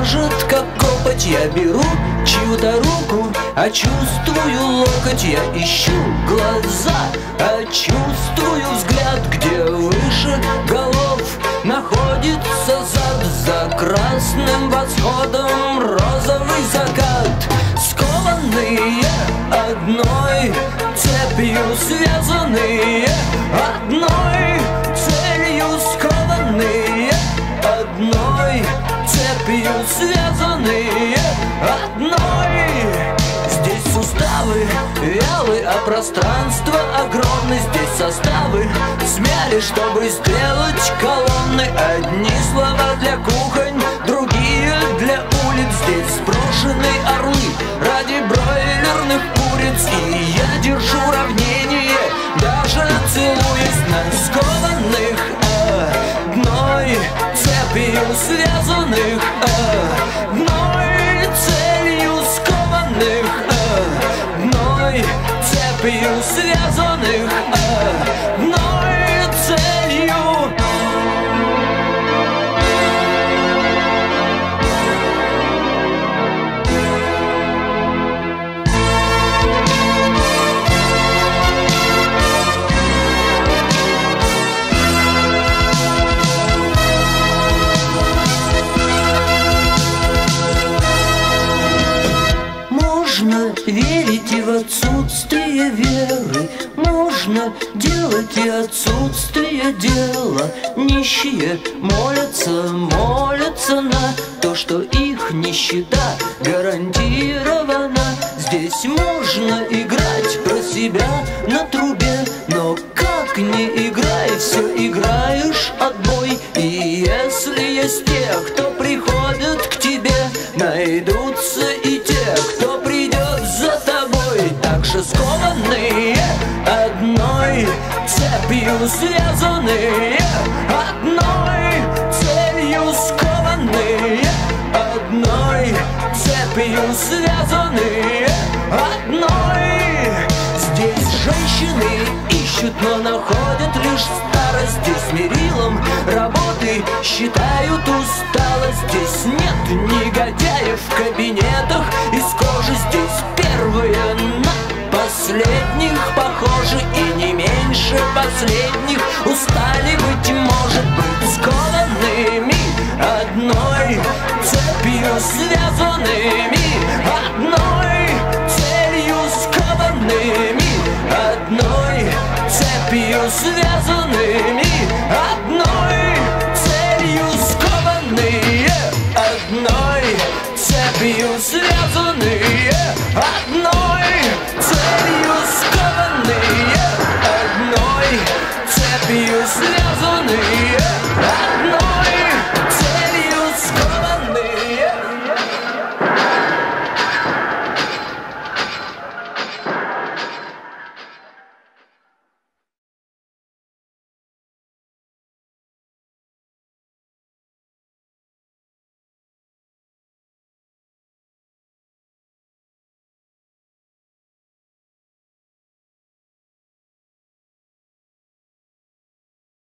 ляжет, как копоть. Я беру чью-то руку, а чувствую локоть. Я ищу глаза, а чувствую взгляд. Где выше голов находится зад. За красным восходом розовый закат. Скованные одной цепью, связанные одной целью. Скованные одной цепью, связанные одной. Здесь суставы вялы, а пространство огромное. Здесь составы смяли, чтобы сделать колонны. Одни слова для кухонь, другие для улиц. Здесь сброшены орлы ради бройлерных куриц. И я держу равнение, даже целуясь на скованных одной цепью, связанных одной целью. Скованных одной цепью, связанных одной целью. Можно верить и в отсутствие веры, можно делать и отсутствие дела. Нищие молятся, молятся на то, что их нищета гарантирована. Здесь можно играть про себя на трубе, но как не играй, все играешь отбой. И если есть те, кто приходит к тебе, найдутся и те, кто придет за тобой. Так же скованные одной цепью, связанные одной целью. Скованные одной цепью, связанные одной. Здесь женщины ищут, но находят лишь старость. Здесь мерилом работы считают усталость. Здесь нет негодяев в кабинетах из кожи. Здесь первые на последних похожи, и не меньше последних